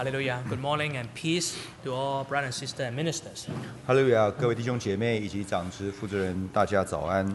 Hallelujah. Good morning and peace to all brothers and sisters and ministers. 哈利路亚，各位弟兄姐妹以及长子、负责人，大家早安。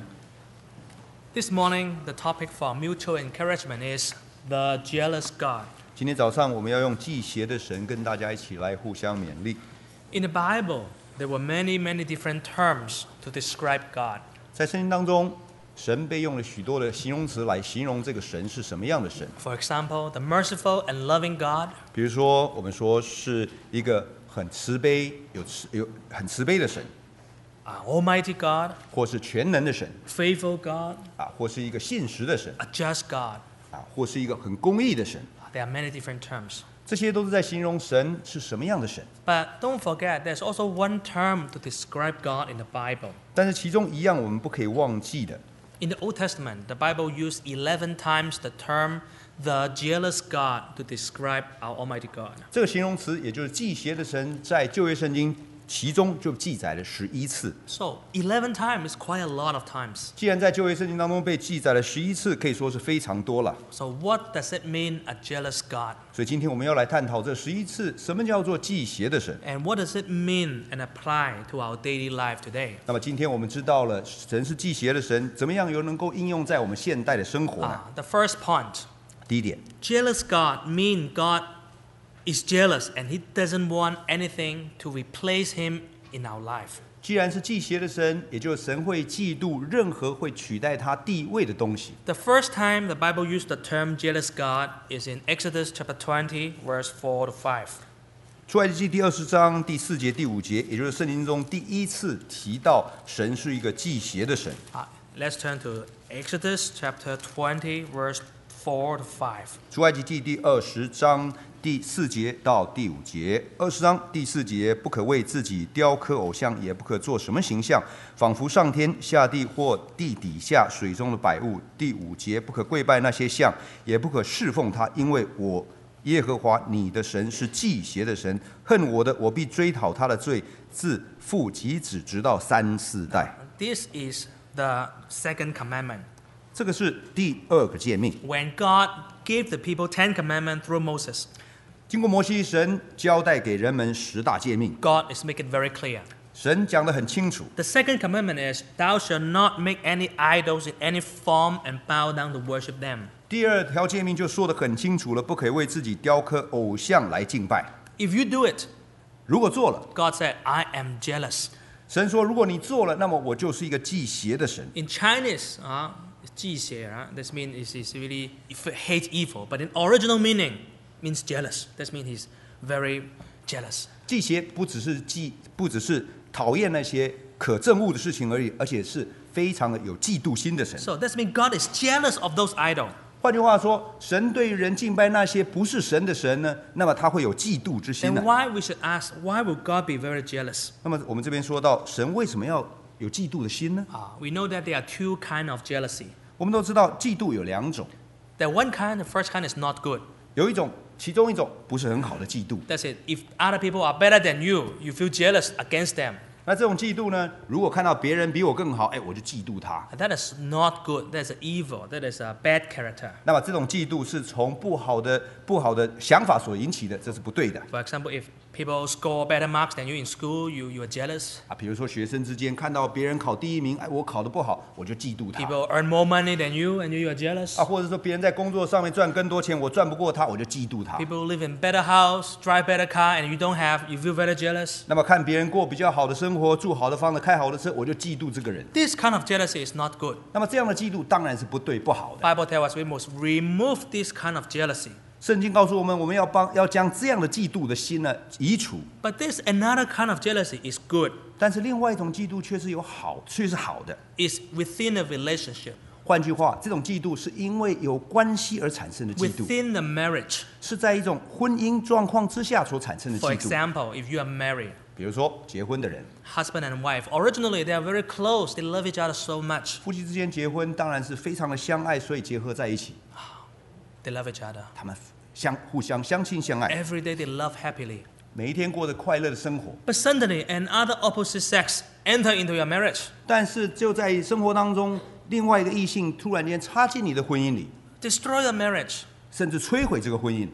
This morning, the topic for mutual encouragement is the jealous God. 今天早上我们要用忌邪的神跟大家一起来互相勉励。 In the Bible, there were many different terms to describe God. 在圣经当中，神被用了许多的形容词来形容这个神是什么样的神。 For example, the merciful and loving God, 比如说，我们说是一个很慈悲、很慈悲的神， Almighty God, 或是全能的神 faithful God, 或是一个信实的神 a just God. 或是一个很公义的神。 There are many different terms. 这些都是在形容神是什么样的神。 But don't forget, there's also one term to describe God in the Bible. 但是其中一样我们不可以忘记的。 In the Old Testament, the Bible used 11 times the term the jealous God to describe our Almighty God. 这个形容词，也就是忌邪的神，在旧约圣经其中就记载了11次。 So 11 times is quite a lot of times. 既然在旧约圣经当中被记载了11次，可以说是非常多了。 So what does it mean, a jealous God? 所以今天我们要来探讨这11次，什么叫做忌邪的神？ And what does it mean and apply to our daily life today? 那么今天我们知道了神是忌邪的神，怎么样又能够应用在我们现代的生活呢？ The first point, 第一点， jealous God means God is jealous and He doesn't want anything to replace Him in our life. 既然是忌邪的神，也就是神会嫉妒任何会取代他地位的东西。 The first time the Bible used the term jealous God is in Exodus chapter 20, verse 4 to 5. 出埃及记第20章第4节、第5节，也就是圣经中第一次提到神是一个忌邪的神。 Let's turn to Exodus chapter 20, verse 4 to 5. 出埃及记第20章第4节到第5节。20章第4节，不可为自己雕刻偶像，也不可做什么形象，仿佛上天、下地或地底下水中的百物。第5节，不可跪拜那些像，也不可侍奉他，因为我耶和华你的神是忌邪的神，恨我的，我必追讨他的罪，自父及子，直到3、4代。 This is the second commandment. 这个是第2个诫命。 When God gave the people 10 commandments through Moses, 经过摩西，神交代给人们10大诫命， God is making it very clear. 神讲得很清楚。 The second commandment is, Thou shalt not make any idols in any form and bow down to worship them. 第2条诫命就说得很清楚了，不可以为自己雕刻偶像来敬拜。 If you do it, 如果做了， God said, I am jealous. 神说，如果你做了，那么我就是一个忌邪的神。 In Chinese, 忌邪, this means is really hate evil, but in original meaning means jealous. That means he's very jealous. 忌邪不只是讨厌那些可憎恶的事情而已，而且是非常的有嫉妒心的神。 So that means God is jealous of those idols. 换句话说，神对于人敬拜那些不是神的神呢，那么他会有嫉妒之心 Then 呢。 why we should ask, why would God be very jealous? 那么我们这边说到，神为什么要有嫉妒的心呢？ We know that there are two kinds of jealousy. 我们都知道，嫉妒有2种， The one kind, the first kind is not good. 其中一种不是很好的嫉妒。 That's it. If other people are better than you, you feel jealous against them. 那这种嫉妒呢，如果看到别人比我更好，我就嫉妒他。 That is not good. That's evil. That is a bad character. 那么这种嫉妒是从不好的想法所引起的，这是不对的。 For example, if people score better marks than you in school, you are jealous. 比如说学生之间看到别人考第1名，我考得不好，我就嫉妒他。 People earn more money than you, and you are jealous. 或者说别人在工作上面赚更多钱，我赚不过他，我就嫉妒他。 People live in better house, drive better car, and you don't have, you feel very jealous. 那么看别人过比较好的生活，住好的房子，开好的车，我就嫉妒这个人。 This kind of jealousy is not good. 那么这样的嫉妒当然是不对、不好的。 Bible tells us we must remove this kind of jealousy. 圣经告诉我们，我们要将这样的嫉妒的心呢移除。 But there's another kind of jealousy is good. 但是另外一种嫉妒却是好的。 It's within a relationship, 换句话，这种嫉妒是因为有关系而产生的嫉妒， within the marriage. 是在一种婚姻状况之下所产生的 For 嫉妒。 example, if you are married, 比如说结婚的人， husband and wife, originally they are very close, they love each other so much. 夫妻之间结婚当然是非常的相爱，所以结合在一起， They love each other. 他们互相相亲相爱， Every day they love happily. 每一天过着快乐的生活。 But suddenly, another opposite sex enter into your marriage. 但是就在生活当中，另外一个异性突然间插进你的婚姻里， Destroy the marriage. 甚至摧毁这个婚姻。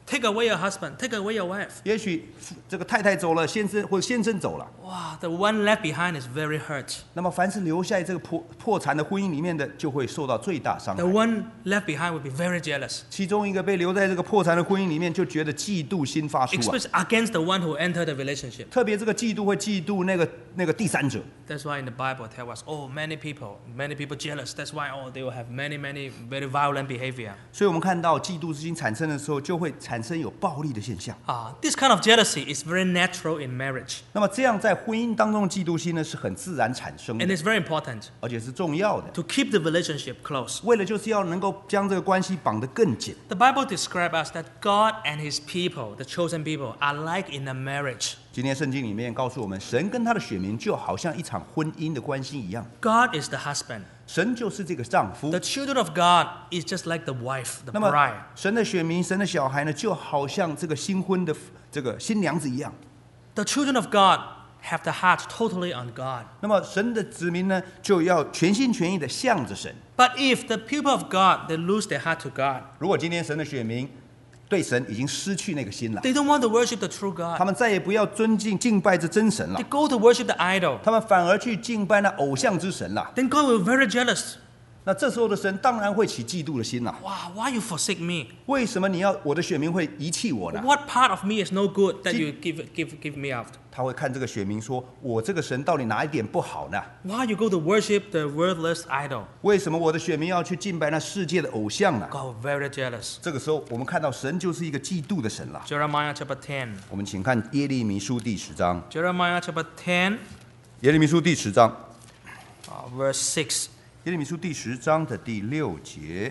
take away your husband, take away your wife. 也许这个太太走了，先生或先生走了， Wow, the one left behind is very hurt. 那么凡是留在这个破产的婚姻里面的，就会受到最大伤害 The。one left behind will be very jealous, 其中一个被留在这个破产的婚姻里面，就觉得嫉妒心发出啊， especially against the one who entered the relationship. 特别这个嫉妒会嫉妒那个第三者。 That's why in the Bible tell us, oh, many people jealous. That's why they will have many very violent behavior. 所以我们看到嫉妒之心产生的时候，就会产生有暴力的现象。 This kind of jealousy is very natural in marriage, 那么这样在婚姻当中的嫉妒心呢，是很自然产生 and 的， it's very important 而且是重要的。 to keep the relationship close. 为了就是要能够将这个关系绑得更紧。 The Bible describes us that God and His people, the chosen people, are like in a marriage. 今天圣经里面告诉我们，神跟他的选民就好像一场婚姻的关系一样， God is the husband. 神就是这个丈夫 The。children of God is just like the wife, the 那么 bride. 神的选民、神的小孩呢，就好像这个新婚的这个新娘子一样。 The children of God have the heart totally on God. 那么神的子民呢，就要全心全意的向着神。 But if the people of God, they lose their heart to God, 如果今天神的选民对神已经失去那个心了， they don't want to worship the true 他 God. 们再也不要尊敬敬拜这真神了 They，go to worship the idol. 他们反而去敬拜那偶像之神了。 Then God will be very jealous. 那这时候的神当然会起嫉妒的心了。 Wow, why you forsake me? 为什么我的选民会遗弃我呢？ What part of me is no good that you give me out? 他会看这个选民说：“我这个神到底哪一点不好呢？ Why you go to worship the worthless idol? 为什么我的选民要去敬拜那世界的偶像呢 God will be very jealous.？” 这个时候，我们看到神就是一个嫉妒的神了。 Jeremiah chapter 10. 我们请看耶利米书第10章， Jeremiah chapter 10, 耶利米书第10章， verse 6. 耶利米书第10章的第6节。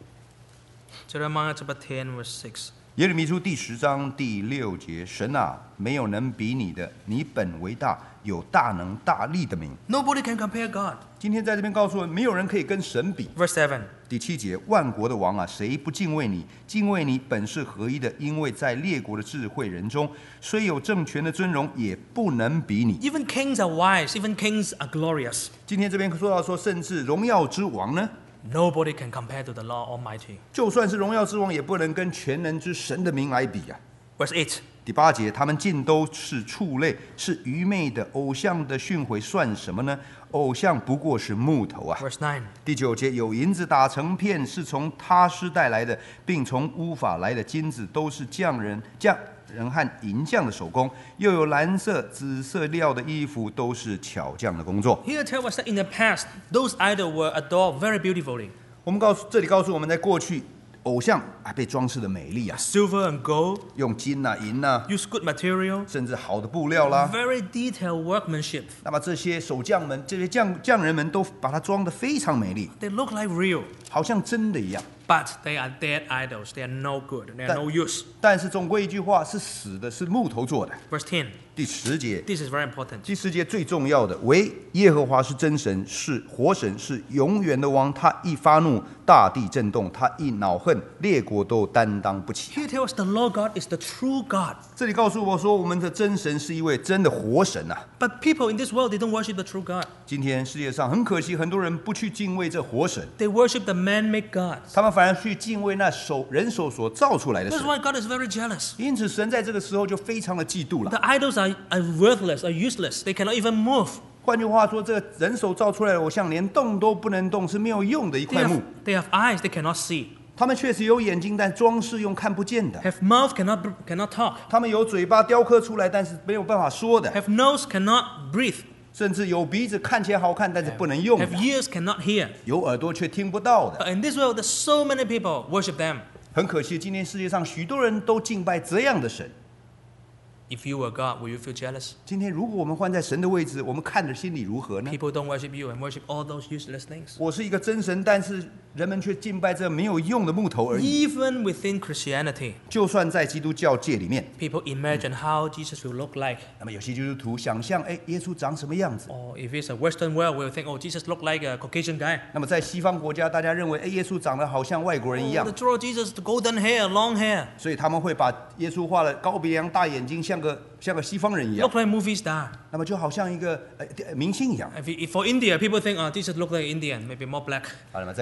Jeremiah chapter 10, verse 6. 耶利米书第10章第6节：神啊，没有能比你的，你本为大，有大能大力的名。 Nobody can compare God. 今天在这边告诉我们，没有人可以跟神比。 Verse 7. 第7节，万国的王啊，谁不敬畏你？敬畏你本是合一的，因为在列国的智慧人中，虽有政权的尊荣，也不能比你。 Even kings are wise, even kings are glorious. 今天这边说到说，甚至荣耀之王呢， Nobody can compare to the Lord Almighty. 就算是荣耀之王，也不能跟全能之神的名来比啊。 Verse 8. 第8节，他们尽都是畜类，是愚昧的。偶像的训诲算什么呢？偶像不过是木头啊。 Verse 9. 第9节，有银子打成片，是从他施带来的，并从乌法来的金子，都是匠人和银匠的手工，又有蓝色、紫色料的衣服，都是巧匠的工作。 Here tells us that in the past, those idols were adored very beautifully. 我们这里告诉我们，在过去，偶像被装饰的美丽啊， Silver and gold, 用金啊、银啊， use good material, 甚至好的布料啦。 very detailed workmanship. 那么这些手匠们、这些匠人们都把它装得非常美丽， They look like real, 好像真的一样。 but they are dead idols. They are no good. They are no use. 但是总归一句话，是死的，是木头做的。 Verse 10. 第10节， This is very important. 第10节最重要的，唯耶和华是真神，是活神，是永远的王。他一发怒，大地震动；他一恼恨，列国都担当不起。 Here tells us the Lord God is the true God. 这里告诉我说，我们的真神是一位真的活神啊！ But people in this world, they don't worship the true God. 今天世界上很可惜，很多人不去敬畏这活神， They worship the man-made gods. 他们反而去敬畏那人手所造出来的 That's 神。 why God is very jealous. 因此，神在这个时候就非常的嫉妒 The 了。 idols are worthless, are useless. They cannot even move. 换句话说，这个人手造出来的偶像连动都不能动，是没有用的一 They 块木 have。they have eyes, they cannot see. 他们确实有眼睛，但装饰用看不见的。 Have mouth, cannot talk. 他们有嘴巴雕刻出来，但是没有办法说的。 Have nose, cannot breathe. 甚至有鼻子看起来好看，但是不能用的 Have ears, cannot hear. 有耳朵却听不到的。 But in this world, there's so many people worship them. 很可惜，今天世界上许多人都敬拜这样的神。 If you were God, will you feel jealous? 今天如果我们换在神的位置，我们看着心里如何呢？ People don't worship you and worship all those useless things. 我是一个真神，但是人们却敬拜这没有用的木头而已。 Even within Christianity, 就算在基督教界里面， people imagine how Jesus will look like. 那么有些基督徒想象，耶稣长什么样子？ Or if it's a Western world, we'll think, oh, Jesus looked like a Caucasian guy. 那么在西方国家，大家认为，耶稣长得好像外国人一 Oh, 样 the，true Jesus, the golden hair, long hair. 所以他们会把耶稣画了高鼻梁、大眼睛，像个西方人一样 Look，like movie star. 那么就好像一个明星一样。 If for India, people think, oh, Jesus look like Indian, maybe more black. 好，那么在印度呢，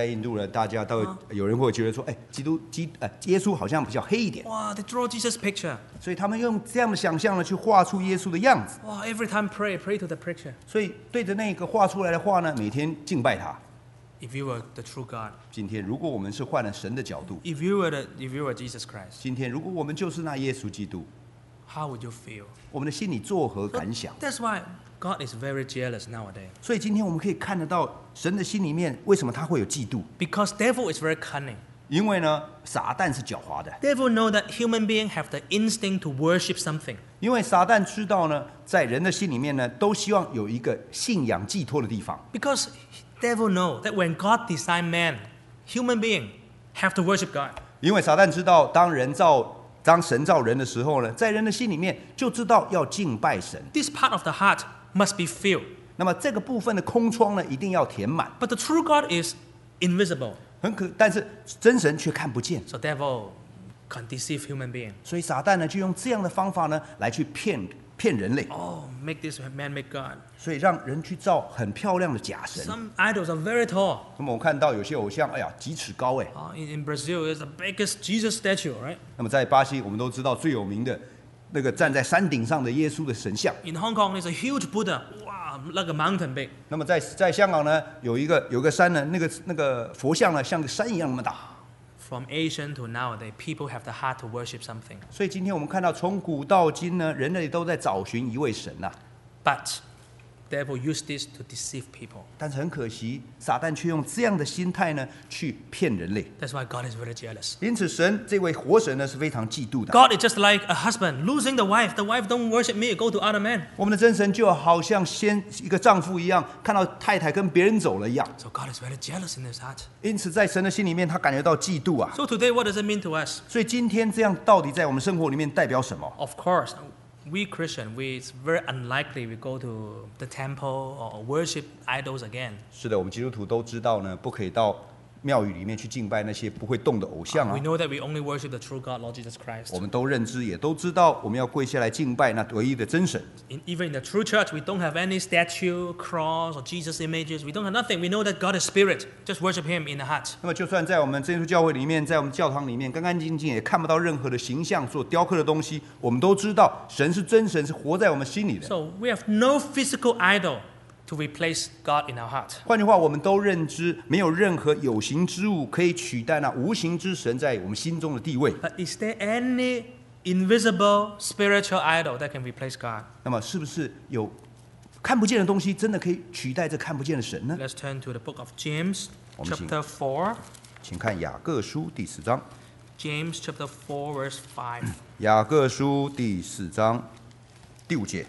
呢，大家都有人会觉得说，哎，耶稣好像比较黑一点， Wow, they draw Jesus' picture. 所以他们用这样的想象呢，去画出耶稣的样子。 Wow, every time pray to the picture. 所以对着那个画出来的画呢，每天敬拜他。 If you were the true God, 今天如果我们是换了神的角度， if you were Jesus Christ, 今天如果我们就是那耶稣基督， how would you feel? 我们的心里作何感想？ That's why God is very jealous nowadays. 所以今天我们可以看得到神的心里面为什么他会有嫉妒？ Because devil is very cunning. 因为呢，撒旦是狡猾的。 Devil know that human beings have the instinct to worship something. 因为撒旦知道呢，在人的心里面呢，都希望有一个信仰寄托的地方。 Because devil know that when God designed man, human being have to worship God. 因为撒旦知道，当神造人的时候呢，在人的心里面就知道要敬拜神。 This part of the heart must be filled. 那么这个部分的空窗呢，一定要填满。 But the true God is invisible. 但是真神却看不见， So devil can deceive human being. 所以撒旦呢就用这样的方法呢来去骗人类， Oh, make this man make God. 所以让人去造很漂亮的假神。 Some idols are very tall. 那么我们看到有些偶像，哎呀，几尺高哎。 In Brazil, it's the biggest Jesus statue, right? 那么在巴西，我们都知道最有名的那个站在山顶上的耶稣的神像。 In Hong Kong, there's a huge Buddha. Wow, like a mountain big. 那么在香港呢，有一个山呢，那个佛像呢，像个山一样那么大。 From ancient to nowadays, people have the heart to worship something. 所以今天我们看到，从古到今呢，人类都在找寻一位神呐、 But devil used this to deceive people. 但是很可惜，撒旦却用这样的心态呢，去骗人类。 That's why God is very jealous. 因此，神这位活神呢，是非常嫉妒的。 God is just like a husband losing the wife. The wife don't worship me, go to other men. 我们的真神就好像一个丈夫一样，看到太太跟别人走了一样。 So God is very jealous in his heart. 因此，在神的心里面，他感觉到嫉妒啊。 So today, what does it mean to us? 所以今天这样到底在我们生活里面代表什么？ Of course, we Christian, it's very unlikely we go to the temple or worship idols again. 是的，我们基督徒都知道呢，不可以到庙宇里面去敬拜那些不会动的偶像 We 啊。 know that we only worship the true God, Lord Jesus Christ. 我们都认知，也都知道，我们要跪下来敬拜那唯一的真神。 Even in the true church, we don't have any statue, cross, or Jesus images. We don't have nothing. We know that God is spirit. Just worship Him in the heart. 那么，就算在我们真耶稣教会里面，在我们教堂里面，干干净净，也看不到任何的形象所雕刻的东西，我们都知道，神是真神，是活在我们心里的。 So we have no physical idol to replace God in our heart. 换句话，我们都认知，没有任何有形之物可以取代那无形之神在我们心中的地位。 But is there any invisible spiritual idol that can replace God? 那么，是不是有看不见的东西，真的可以取代这看不见的神呢？ Let's turn to the book of James, 我们请- chapter 4. 请看雅各书第4章。 James chapter 4, verse 5. 雅各书第4章第5节。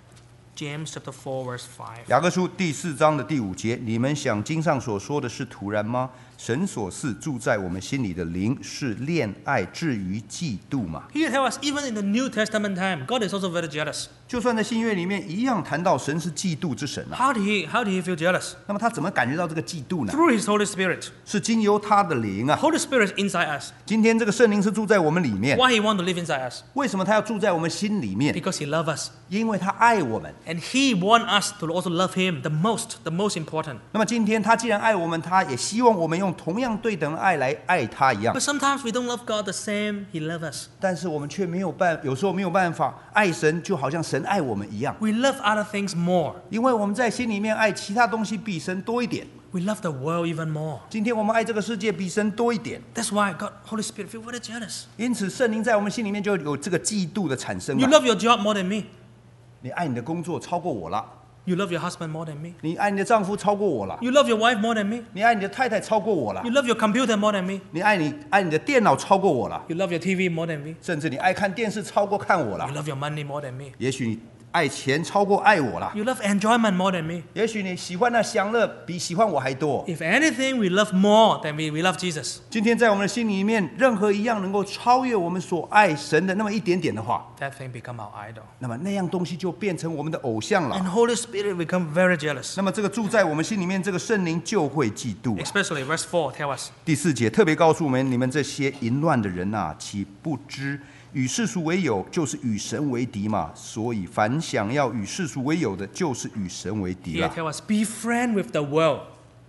James chapter 4, verse 5. 雅各书第4章的第5节，你们想经上所说的是突然吗？神所赐住在我们心里的灵是恋爱，至于嫉妒吗？ Here tell us, even in the New Testament time, God is also very jealous. 就算在新约里面一样谈到神是嫉妒之神啊， How did he feel jealous? 那么他怎么感觉到这个嫉妒呢？ Through his Holy Spirit. 是经由他的灵啊。 Holy Spirit is inside us. 今天这个圣灵是住在我们里面， Why he want to live inside us? 为什么他要住在我们心里面？ Because he loves us. 因为他爱我们。 And he want us to also love him the most important. 那么今天他既然爱我们，他也希望我们用同样对等的爱来爱他一样 But。sometimes we don't love God the same he loves us. 但是我们却有时候没有办法爱神，就好像神爱我们一样。 We love other things more. 因为我们在心里面爱其他东西比神多一点。 We love the world even more. 今天我们爱这个世界比神多一点， That's why God, Holy Spirit feel very jealous. 因此圣灵在我们心里面就有这个嫉妒的产生 You 了。 love your job more than me. 你爱你的工作超过我了， You love your husband more than me. 你爱你的丈夫超过我了， You love your wife more than me. 你爱你的太太超过我了 You，love your computer more than me. 你爱你的电脑超过我了， You love your TV more than me. 甚至你爱看电视超过看我 You 了。 love your money more than me. 也许你爱钱超过爱我了， You love enjoyment more than me. 也许你喜欢那享乐比喜欢我还多。 If anything, we love more than we love Jesus. 今天在我们的心里面，任何一样能够超越我们所爱神的那么一点点的话， That thing become our idol. 那么那样东西就变成我们的偶像 And 了。 Holy Spirit become very jealous. 那么这个住在我们心里面这个圣灵就会嫉妒啊。 Especially verse 4 tell us. 第4节特别告诉我们：你们这些淫乱的人啊，岂不知与世俗为友，就是与神为敌嘛？所以凡想要与世俗为友的，就是与神为敌 Here 了。 tell us, be friend with the world,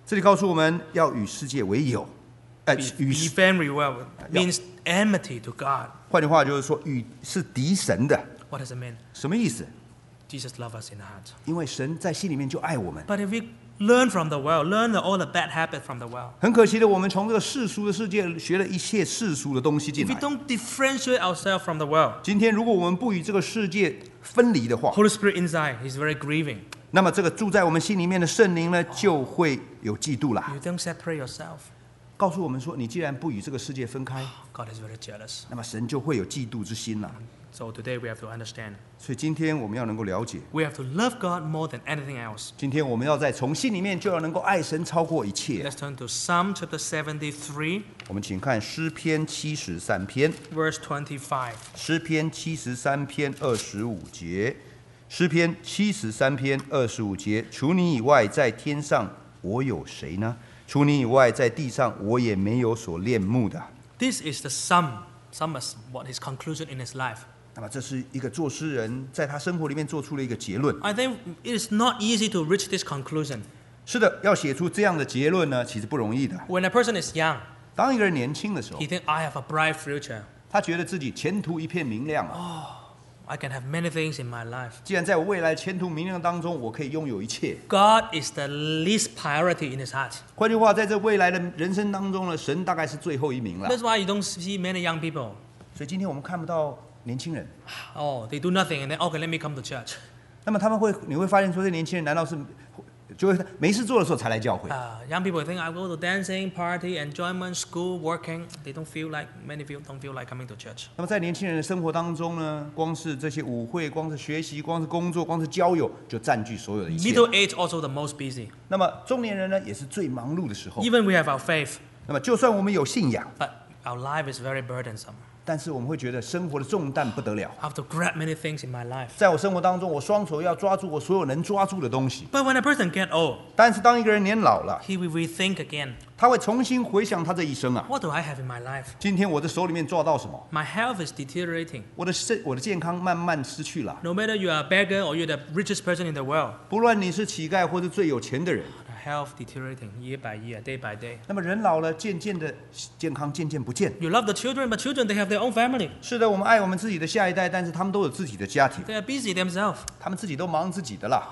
这里告诉我们要与世界为友，与 Very well means enmity to God. 换句话就是说，与是敌神的。 What does it mean? 什么意思？ Jesus loves us in the heart. 因为神在心里面就爱我们。 But if we learn from the world, learn all the bad habits from the world, 很可惜的，我们从这个世俗的世界学了一切世俗的东西进 if we 来。 don't differentiate ourselves from the world, 今天如果我们不与这个世界分离的话， Holy Spirit inside is very grieving. 那么这个住在我们心里面的圣灵呢，就会有嫉妒啦。 You don't separate yourself. 告诉我们说，你既然不与这个世界分开， God is very jealous. 那么神就会有嫉妒之心啦。 So today we have to understand. 所以今天我们要能够了解， We have to love God more than anything else. 今天我们要在从心里面就要能够爱神超过一切。 Let's turn to Psalm chapter 73, 我们请看诗篇73篇， verse 25. 诗篇73篇25节，诗篇73篇25节，除你以外，在天上我有谁呢？除你以外，在地上我也没有所恋慕的。 This is the psalmist, what his conclusion in his life. 那么这是一个作诗人在他生活里面做出了一个结论。 I think it is not easy to reach this conclusion. 是的，要写出这样的结论呢，其实不容易的。 When a person is young, 当一个人年轻的时候， he thinks, I have a bright future. 他觉得自己前途一片明亮啊。 I can have many things in my life. 既然在我未来前途明亮当中，我可以拥有一切。 God is the least priority in his heart. 换句话，在这未来的人生当中呢，神大概是最后一名了。 That's why you don't see many young people. 所以今天我们看不到年轻人。 Oh, they do nothing and then, okay, let me come to church. 那么你会发现说，这年轻人难道是就会没事做的时候才来教会？ Young people think I go to dancing, party, enjoyment, school, working. Many people don't feel like coming to church. 那么在年轻人的生活当中呢，光是这些舞会，光是学习，光是工作，光是交友，就占据所有的一切。 Middle age also the most busy. 那么中年人呢，也是最忙碌的时候。 Even we have our faith, 那么就算我们有信仰， but our life is very burdensome. 但是我们会觉得生活的重担不得了。 I have to grab many things in my life. 在我生活当中，我双手要抓住我所有能抓住的东西。 But when a person get old, 但是当一个人年老了， he will rethink again. 他会重新回想他这一生啊。 What do I have in my life? 今天我的手里面抓到什么？ My health is deteriorating. 我的健康慢慢失去了。 No matter you are a beggar or you're the richest person in the world, 不论你是乞丐或是最有钱的人， the health deteriorating year by year, day by day. 那么人老了，渐渐的健康渐渐不见。 You love the children, but children, they have their own family. 是的，我们爱我们自己的下一代，但是他们都有自己的家庭， They are busy themselves. 他们自己都忙自己的啦。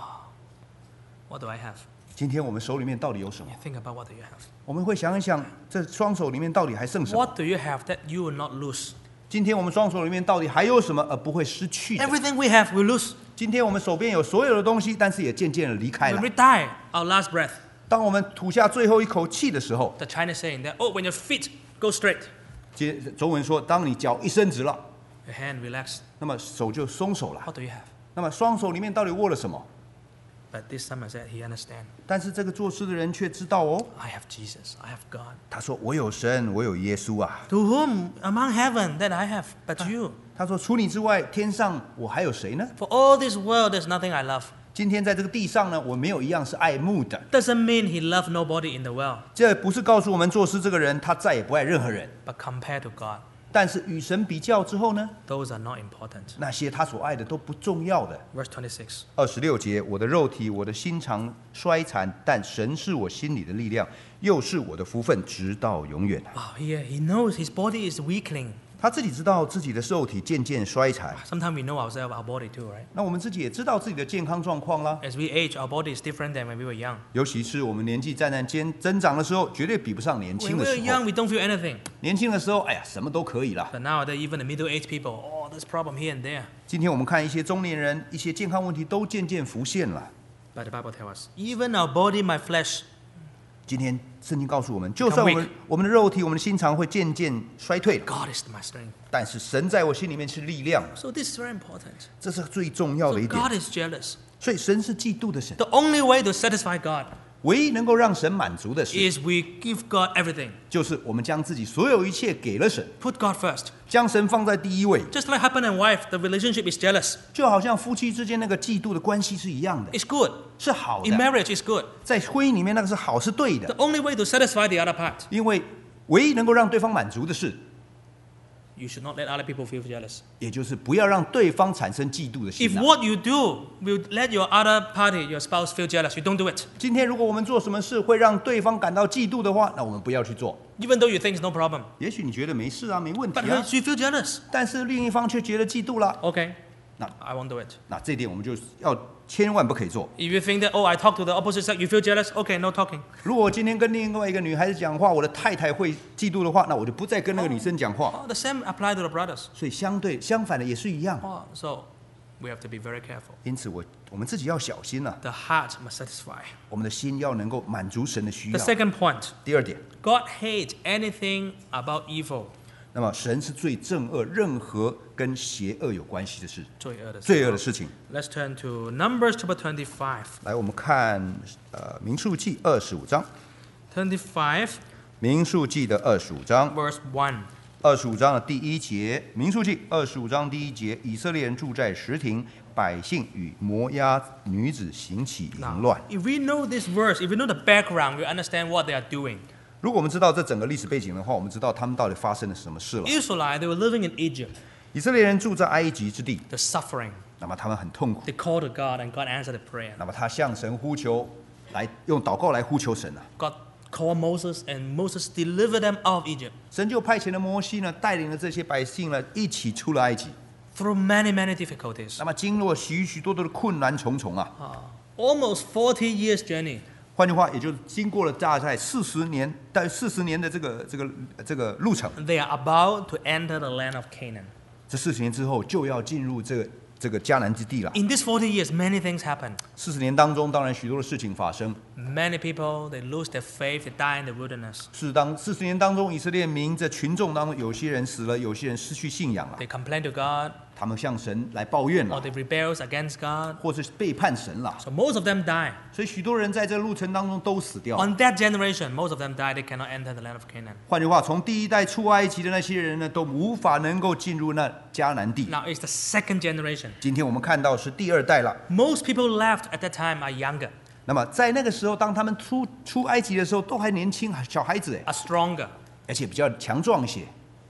What do I have? 今天我们手里面到底有什么？ You think about what do you have? 我们会想一想，这双手里面到底还剩什么？ What do you have that you will not lose? 今天我们双手里面到底还有什么而不会失去的？ Everything we have, we lose. 今天我们手边有所有的东西，但是也渐渐的离开 When 了 we。die, our last breath, 当我们吐下最后一口气的时候， the Chinese saying that, oh, when your feet go straight, 中文说，当你脚一伸直了， your hand relax. 那么手就松手了。 What do you have? 那么双手里面到底握了什么？ But this psalmist said he understand. 但是这个作诗的人却知道哦， I have Jesus. I have God. 他说：“我有神，我有耶稣啊。 To whom among heaven that I have but you? ” 他说：“除你之外，天上我还有谁呢？ For all this world, there's nothing I love. 今天在这个地上呢，我没有一样是爱慕的。 Doesn't mean he loved nobody in the world. 这不是告诉我们作诗这个人他再也不爱任何人， But compared to God, 但是与神比较之后呢， those are not important. 那些他所爱的都不重要的。 Verse 26. 26节，我的肉体，我的心肠衰残，但神是我心里的力量，又是我的福分，直到永远。 Oh, he knows his body is weakling. 他自己知道自己的肉体渐渐衰残， Sometimes we know ourselves, our body too, right? 那我们自己也知道自己的健康状况啦。 As we age, our body is different than when we were young. 尤其是我们年纪渐渐增长的时候，绝对比不上年 When 轻 we 的 were 时 young, 候。 we don't feel anything. 年轻的时候，哎呀，什么都可以啦。 But nowadays, even the middle-aged people, oh, there's problem here and there. 今天我们看一些中年人，一些健康问题都渐渐浮现了。 But the Bible tells us, even our body, my flesh, 今天圣经告诉我们，就算我们的肉体、我们的心肠会渐渐衰退， God is my strength. 但是神在我心里面是力量， So this is very important. 这是最重要 So 的一点。 God is jealous. 所以神是嫉妒的神， The only way to satisfy God 唯一能够让神满足的事， is we give God everything. 就是我们将自己所有一切给了神， Put God first. 将神放在第一位， Just like husband and wife, the relationship is jealous. 就好像夫妻之间那个嫉妒的关系是一样的， It's good. 是好 In 的。 marriage, it's good. 在婚姻里面，那个是好，是对 The 的， only way to satisfy the other part, 因为唯一能够让对方满足的是， you should not let other people feel jealous. 也就是不要让对方产生嫉妒的心 If 啊。 what you do will let your other party, your spouse, feel jealous, you don't do it. 今天如果我们做什么事会让对方感到嫉妒的话，那我们不要去做。 Even though you think it's no problem. 也许你觉得没事啊，没问题 But 啊， you feel jealous. 但是另一方却觉得嫉妒了。 Okay, 那 I won't do it. 那这点我们就要千万不可以做。 If you think that, oh, I talk to the opposite sex, you feel jealous, okay, no talking. 如果我今天跟另外一个女孩子讲话，我的太太会嫉妒的话，那我就不再跟那个女生讲话。 Oh, the same apply to the brothers. 所以相反的也是一样。 Oh, so we have to be very careful. 因此我们自己要小心啊， The heart must satisfy. 我们的心要能够满足神的需 The 要。 second point, 第二点， God hates anything about evil. 那么神是最憎恶任何跟邪恶有关系的事， 罪恶的事。 罪恶的事情。 Let's turn to Numbers chapter 25. 来，我们看民数记25章， 25, 民数记的25章。 verse 1. 25章的第1节，民数记25章第1节，以色列人住在什亭，百姓与摩押女子行起淫乱。 If we know this verse, if we know the background, we understand what they are doing. 如果我们知道这整个历史背景的话，我们知道他们到底发生了什么事了。 Israelites, they were living in Egypt. 以色列人住在埃及之地， They're suffering. 那么他们很痛苦， They called to God, and God answered the prayer. 那么他向神呼求，来用祷告来呼求神啊。 God called Moses, and Moses delivered them out of Egypt 神就派遣了摩西呢，带领了这些百姓呢，一起出了埃及。 through many, many difficulties. 那么经过许许多多的困难重重啊， Almost 40 years journey. 换句话，也就经过了大概40年，大概40年的这个路程。 They are about to enter the land of Canaan. 这40年之后，就要进入这个迦南之地了。 In these 40 years, many things happen. 40年当中，当然许多的事情发生。 Many people, they lose their faith, they die in the wilderness. 40年当中，以色列民这群众当中，有些人死了，有些人失去信仰了， They complain to God, 他们向神来抱怨 or 了， they rebel against God. 或是背叛神了。 So most of them die. 所以许多人在这个路程当中都死掉。 On that generation, most of them die. They cannot enter the land of Canaan. 换句话，从第一代出埃及的那些人呢，都无法能够进入那迦南地。 Now it's the second generation. 今天我们看到是第2代了。 Most people left at that time are younger, 那么在那个时候，当他们出埃及的时候，都还年轻，小孩子哎， are stronger. 而且比较强壮一些。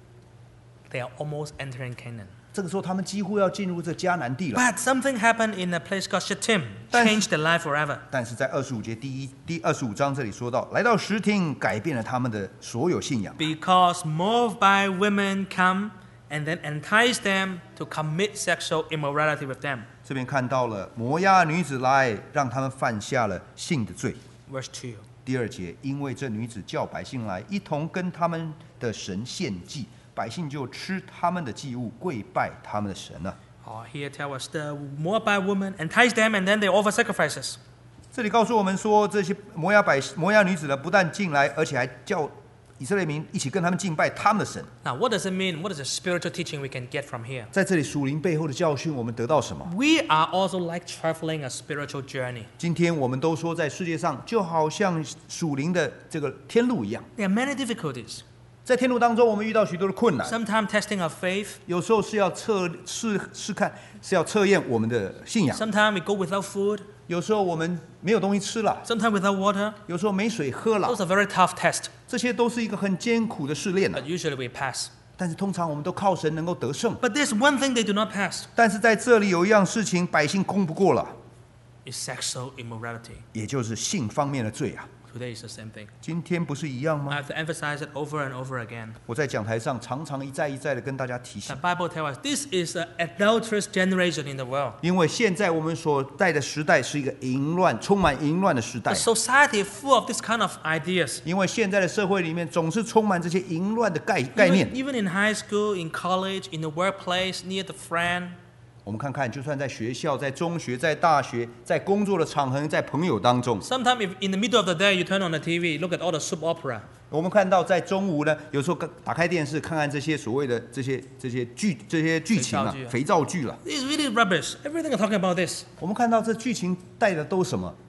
They are almost entering Canaan. 这个时候，他们几乎要进入这迦南地了。 But something happened in a place called Shittim, 但是 changed their life forever. 但是在25节第25章这里说到，来到什亭，改变了他们的所有信仰。 Because moved by women come and then entice them to commit sexual immorality with them. 这边看到了摩押女子来，让他们犯下了性的罪。 Verse 2. 第2节，因为这女子叫百姓来，一同跟他们的神献祭，百姓就吃他们的祭物，跪拜他们的神了。 Oh, here tell us the Moabite woman enticed them and then they offer sacrifices. 这里告诉我们说，这些摩押女子呢，不但进来，而且还叫以色列民一起跟他们敬拜他们的神。 Now, what does it mean? What is the spiritual teaching we can get from here? 在这里属灵背后的教训，我们得到什么？ We are also like traveling a spiritual journey. 今天我们都说，在世界上就好像属灵的这个天路一样， There are many difficulties. 在天路当中，我们遇到许多的困难， Sometimes testing our faith. 有时候是要试看，是要测验我们的信仰； Sometimes we go without food. 有时候我们没有东西吃了， Sometimes without water. 有时候没水喝了， Those are very tough tests. 这些都是一个很艰苦的试炼了 But。usually we pass. 但是通常我们都靠神能够得胜。 But there's one thing they do not pass. 但是在这里有一样事情，百姓攻不过了， It's sexual immorality. 也就是性方面的罪啊。 Today is the same thing. 今天不是一样 I 吗？ have to emphasize it over and over again. 我在讲台上常常一再的跟大家提 The 醒， Bible tells us this is an adulterous generation in the world. 因为现在我们所在的时代是一个淫乱、充满淫乱的时代 A。society full of this kind of ideas. 因为现在的社会里面总是充满这些淫乱的概念。 Even in high school, in college, in the workplace, near the friend. 我们看看，就算在学校、在中学、在大学、在工作的场合、在朋友当中， Sometimes if in the middle of the day you turn on the TV, look at all the soap opera. 我们看到在中午呢，有时候打开电视看看这些所谓的这些剧情啊，肥皂剧了。 It's really rubbish. Everything is talking about this. 我们看到这剧情带的都什么？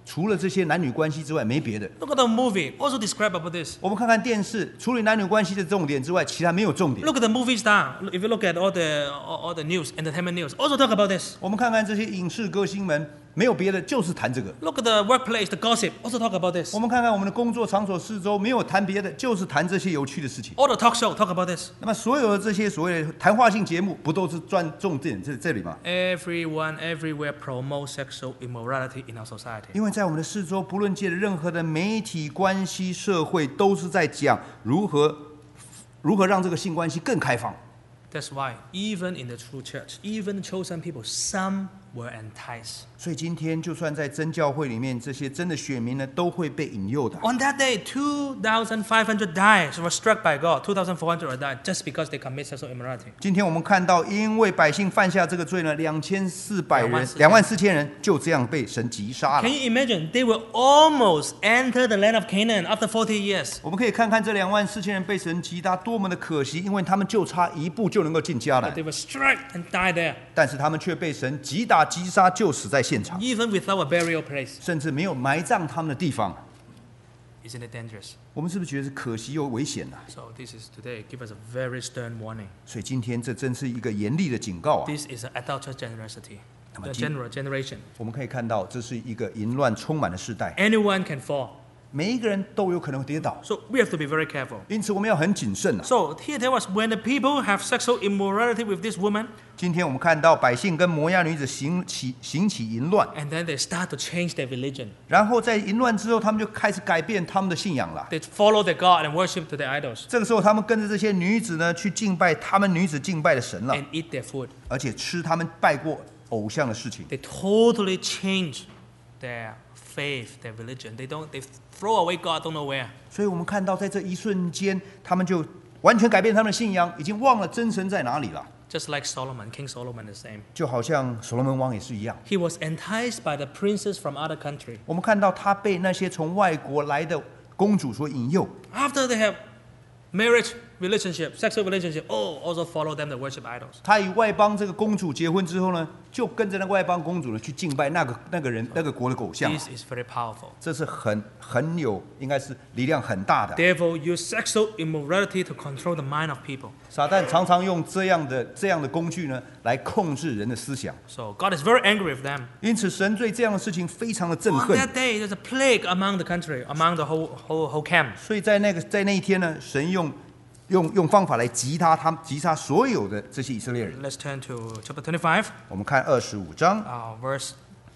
除了这些男女关系之外，没别的。 Look at the movie, also describe about this. 我们看看电视，除了男女关系的重点之外，其他没有重点。 Look at the movie star. If you look at all the news, entertainment news, also talk about this. 我们看看这些影视歌星们，没有别的，就是谈这个。 Look at the workplace, the gossip, also talk about this. 我们看看我们的工作场所四周，没有谈别的，就是谈这些有趣的事情。 All the talk show, talk about this. 那么所有的这些所谓的谈话性节目，不都是专重点这里吗？ Everyone, everywhere promotes sexual immorality in our society. 因为在我们的四周，不论借的任何的媒体关系、社会，都是在讲如何让这个性关系更开放。 That's why even in the true church, even the chosen people, some were enticed. 所以今天，就算在真教会里面，这些真的选民呢，都会被引诱的。 On that day, 2,500 died, were struck by God. 2,400 were died just because they commit sexual immorality. 今天我们看到，因为百姓犯下这个罪呢，2400人、 24,000 24000人就这样被神击杀了 Can。you imagine? They will almost enter the land of Canaan after 40 years. 我们可以看看这24000人被神击打多么的可惜，因为他们就差一步就能够进迦 But 南， they were struck and died there, 但是他们却被神击打击杀，就死在现场， even without a burial place. 甚至没有埋葬他们的地方。 Isn't it dangerous? 我们是不是觉得是可惜又危险呢？ So this is today give us a very stern warning. 所以今天这真是一个严厉的警告啊！ This is an adulterous generosity, Come on, the generation. 我们可以看到，这是一个淫乱充满的时代， Anyone can fall. 每一个人都有可能会跌倒， So we have to be very careful. 因此我们要很谨慎啊！ So here tell us when the people have sexual immorality with this woman, 今天我们看到百姓跟摩押女子行起淫乱， and then they start to change their religion. 然后在淫乱之后，他们就开始改变他们的信仰了。 They follow their God and worship to their idols 这个时候，他们跟着这些女子呢，去敬拜他们女子敬拜的神了， and eat their food. 而且吃他们拜过偶像的事情。 They totally change their faith, their religion. They throw away God, don't know where. 所以我们看到，在这一瞬间，他们就完全改变他们的信仰，已经忘了真神在哪里了。 Just like Solomon, King Solomon the same. 就好像所罗门王也是一样， He was enticed by the princes from other country. 我们看到他被那些从外国来的公主所引诱， After they have marriage relationship, sexual relationship, also follow them to worship idols. 他与外邦这个公主结婚之后呢，就跟着那个外邦公主呢去敬拜那个人那个国的偶像。 This is very powerful. 这是很有，应该是力量很大的。 Devil use sexual immorality to control the mind of people. 撒旦常常用这样的工具呢，来控制人的思想。 So God is very angry with them. 因此，神对这样的事情非常的憎 On 恨。 that day, there's a plague among the country, among the whole camp. 所以在那一天呢，神用方法来击杀所有的这些以色列人。 Let's turn to chapter 25, 我们看25章。 verse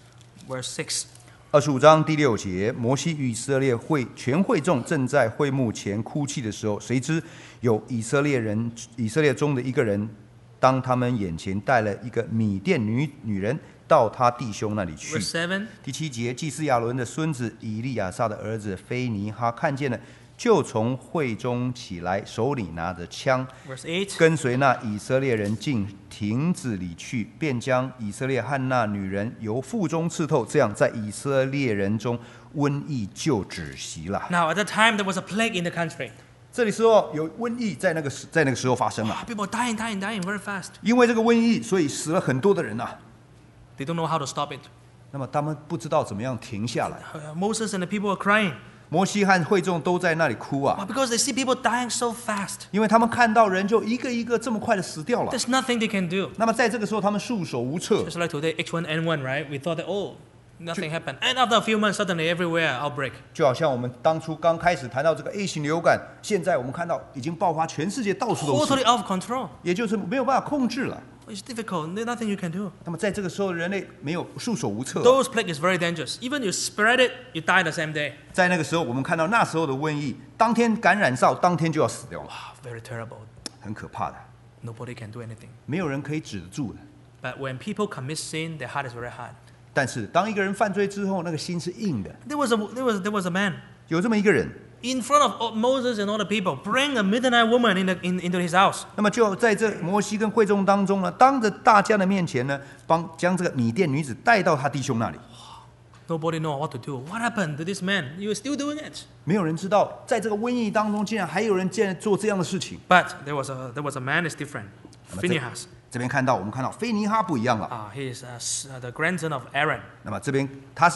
6. 25章第6节，摩西与以色列全会众正在会幕前哭泣的时候，谁知有以色列中的一个人，当他们眼前带了一个米甸女人到他弟兄那里去。 Verse 7. 第7节，祭司亚伦的孙子以利亚撒的儿子菲尼哈看见了，就从会中起来，手里拿着枪， Verse 8. 跟随那以色列人进亭子里去，便将以色列和那女人由腹中刺透，这样在以色列人中瘟疫就止息了。 Now, at that time, there was a plague in the country. 这里说有瘟疫在那个时候发生了， People dying very fast. 因为这个瘟疫，所以死了很多的人啊。 They don't know how to stop it. 那么他们不知道怎么样停下来。 Moses and the people are crying. 摩西和会众都在那里哭啊， Because they see people dying so fast. 因为他们看到人就一个一个这么快的死掉了。 There's nothing they can do. 那么在这个时候，他们束手无策。 Just like today, H1N1, right? We thought that, nothing happened. And after a few months, suddenly everywhere outbreak. 就好像我们当初刚开始谈到这个 A 型流感，现在我们看到已经爆发全世界，到处都是， Totally out of control. 也就是没有办法控制了。 It's difficult. There's nothing you can do. 那么在这个时候，人类没有束手无策。 Those plague is very dangerous. Even you spread it, you die the same day. 在那个时候，我们看到那时候的瘟疫，当天感染上，当天就要死掉了， Wow, very terrible. 很可怕的， Nobody can do anything. 没有人可以止得住的。 But when people commit sin, their heart is very hard. 但是当一个人犯罪之后，那个心是硬的。 There was a man 有这么一个人， in front of Moses and all the people, bring a Midianite woman into his house. 那么就在这摩西跟会众当中呢，当着大家的面前呢，将这个米甸女子带到他弟兄那里。 Nobody know what to do. What happened to this man? You are still doing it. 没有人知道，在这个瘟疫当中，竟然还有人竟然做这样的事情。 But there was a man is different. Phinehas. 这边我们看到菲尼哈不一样了。 He is the grandson of Aaron. 那么这边他是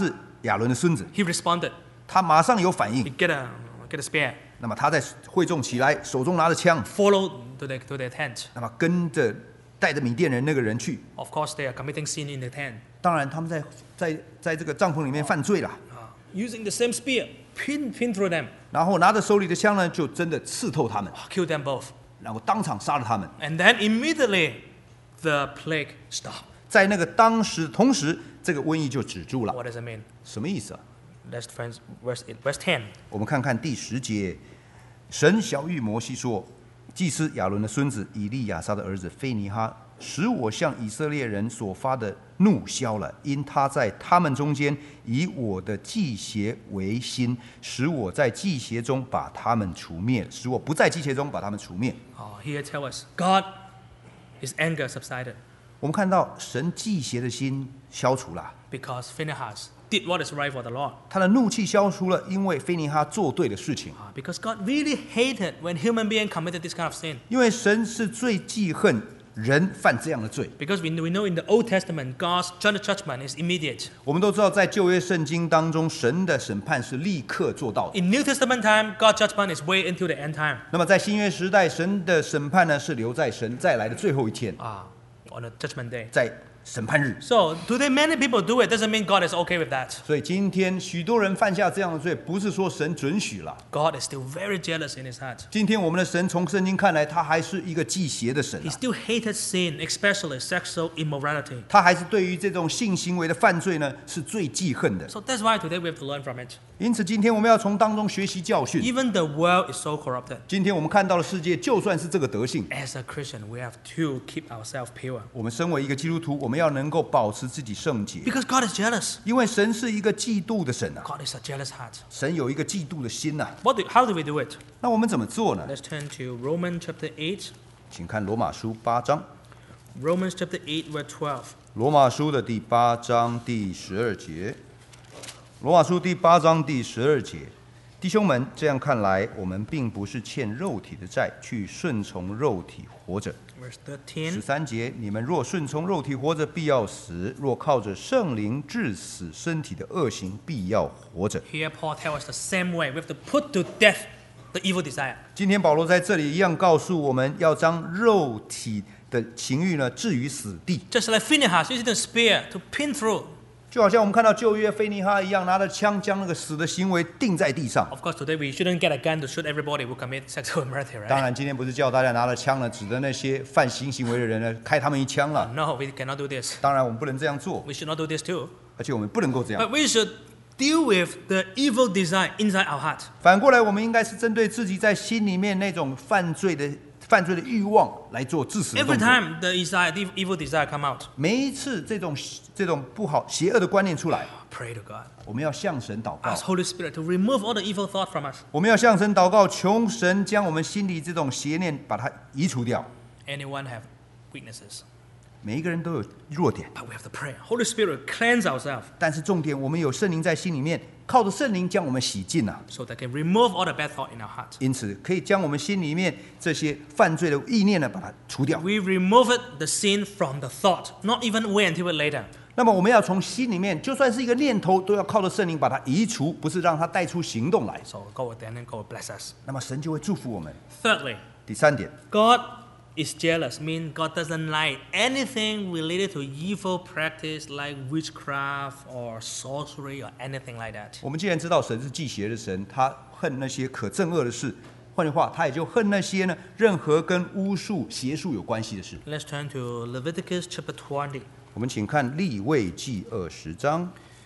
亚伦的孙子， he responded. 他马上有反 He 应。 get a spear, 那么他在会众起来，手中拿着枪， follow to their tent. 那么跟着带着米甸人那个人去。 Of course, they are committing sin in the tent. 当然，他们在这个帐篷里面犯罪了， Using the same spear, pin through them, 然后拿着手里的枪呢，就真的刺透他们， kill them both. 然后当场杀了他们。 And then immediately, the plague stopped. 在那个同时，这个瘟疫就止住了。 What does it mean? 什么意思啊？ Let's find verse 10. 我们看看第10节，神晓谕摩西说：“祭司亚伦的孙子以利亚撒的儿子菲尼哈，使我向以色列人所发的怒消了，因他在他们中间以我的祭邪为心，使我在祭邪中把他们除灭，使我不在祭邪中把他们除灭。” Here tell us, God, his anger subsided 我们看到神祭邪的心消除了， because Phinehas did what is right for the Lord. 他的怒气消除了，因为菲尼哈做对的事情。 Because God really hated when human beings committed this kind of sin. 因为神是最记恨人犯这样的罪。 Because we know in the Old Testament, God's judgment is immediate. 我们都知道，在旧约圣经当中，神的审判是立刻做到的。 In New Testament time, God's judgment is way into the end time. 那么在新约时代，神的审判呢，是留在神再来的最后一天， On the judgment day. 在审判日。 So today many people do it. Doesn't mean God is okay with that. 所以今天许多人犯下这样的罪，不是说神准许了。 God is still very jealous in his heart. 今天我们的神从圣经看来，他还是一个忌邪的神 He still hated sin, especially sexual immorality. 他还是对于这种性行为的犯罪呢，是最记恨的。 So that's why today we have to learn from it. 因此，今天我们要从当中学习教训。 Even the world is so corrupted. 今天我们看到的世界，就算是这个德性， As a Christian, we have to keep ourselves pure. 我们身为一个基督徒，我们要能够保持自己圣洁， Because God is jealous. 因为神是一个嫉妒的神啊， God is a jealous heart. 神有一个嫉妒的心呐、 How do we do it? 那我们怎么做呢？ Let's turn to Romans chapter 8. 请看罗马书8章， Romans chapter 8, verse 12. 罗马书的第8章第12节。罗马书第8章第12节，弟兄们，这样看来，我们并不是欠肉体的债，去顺从肉体活着。 Verse 13. 13节，你们若顺从肉体活着，必要死；若靠着圣灵治死身体的恶行，必要活着。 Here Paul tells us the same way. We have to put to death the evil desire. 今天保罗在这里一样告诉我们要将肉体的情欲呢置于死地， Just like Phinehas using the spear to pin through. 就好像我们看到旧约菲尼哈一样，拿着枪将那个死的行为钉在地上。 Of course, today we shouldn't get a gun to shoot everybody who commit sexual immorality, 当 right? 然，今天不是叫大家拿着枪呢，指着那些犯性行为的人呢，开他们一枪了。 No, we cannot do this. 当然，我们不能这样做， We should not do this too. 而且我们不能够这样。 But we should deal with the evil desire inside our heart. 反过来，我们应该是针对自己在心里面那种犯罪的欲望来做致死的 Every 动作。 time the evil desire come out, 每一次这种不好、邪恶的观念出来， pray to God. 我们要向神祷告 Ask，Holy Spirit to remove all the evil thought from us. 我们要向神祷告，求神将我们心里这种邪念把它移除掉。 Anyone have weaknesses, 每一个人都有弱点， but we have to pray. Holy Spirit, cleanse ourselves 但是重点，我们有圣灵在心里面，靠着圣灵将我们洗净啊。 so that can remove all the bad thought in our heart. 因此，可以将我们心里面这些犯罪的意念呢，把它除掉。 We remove the sin from the thought, not even wait until it later. 那么，我们要从心里面，就算是一个念头，都要靠着圣灵把它移除，不是让它带出行动来。 So God will then God will bless us. 那么，神就会祝福我们。 Thirdly, 第3点， God is jealous, means God doesn't like anything related to evil practice like witchcraft or sorcery or anything like that. 我们既然知道神是忌邪的神，他恨那些可憎恶的事，换句话，他也就恨那些呢任何跟巫术、邪术有关系的事。 Let's turn to Leviticus chapter 20, 我们请看利未记20章，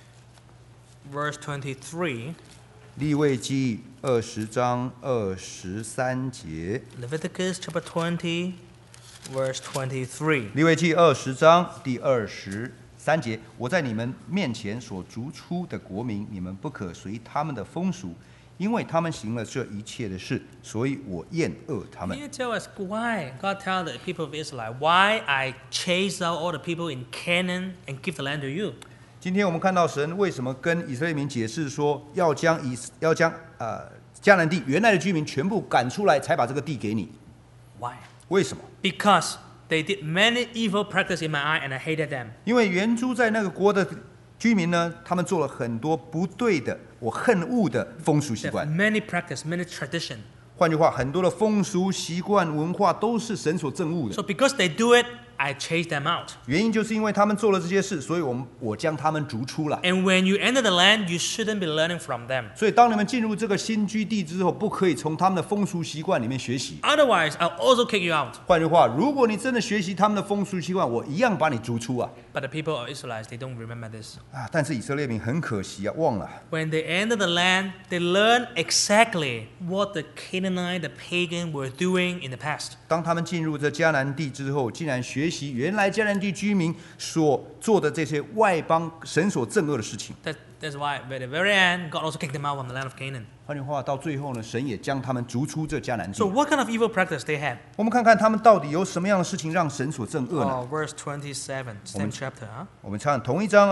verse 23. 利未记20章23节， Leviticus chapter 20, verse 23. 利未记20章第23节，我在你们面前所逐出的国民，你们不可随他们的风俗，因为他们行了这一切的事，所以我厌恶他们。 Can you tell us why God tell the people of Israel, why I chase out all the people in Canaan and give the land to you? 今天我们看到神为什么跟以色列民解释说，要将迦南地原来的居民全部赶出来，才把这个地给你。 Why? 为什么？ Because they did many evil practice in my eye and I hated them. 因为原住在那个国的居民呢，他们做了很多不对的、我恨恶的风俗习 They have 惯。 many practice, many tradition. 换句话，很多的风俗习惯、文化都是神所憎恶的。 So because they do it, I chase them out. 原因就是因为他们做了这些事，所以我将他们逐出了。 And when you enter the land, you shouldn't be learning from them. 所以，当你们进入这个新居地之后，不可以从他们的风俗习惯里面学习。 Otherwise, I'll also kick you out. 换句话，如果你真的学习他们的风俗习惯，我一样把你逐出啊！ But the people of Israelites, they don't remember this. 但是以色列民很可惜啊，忘了。 When they enter the land, they learn exactly what the Canaanite, the pagan were doing in the past. 当他们进入这迦南地之后，竟然学习原来迦南地居民所做的这些外邦神所憎恶的事情。 That's why at the very end, God also kicked them out from the land of Canaan. 换句话，到最后呢，神也将他们逐出这迦南地 So。what kind of evil practice they had? 我们看看他们到底有什么样的事情让神所憎恶呢？ Oh, verse 27, same chapter, huh? 我们看同一章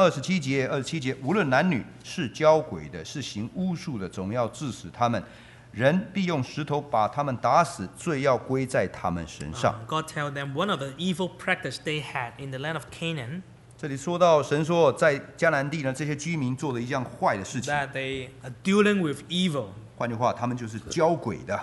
27节，无论男女，是交鬼的，是行巫术的，总要治死他们。人必用石头把他们打死，罪要归在他们身上。 God tell them one of the evil practice they had in the land of Canaan 这里说到，神说在迦南地呢，这些居民做了一样坏的事情。 that they are dealing with evil. 换句话，他们就是交鬼的。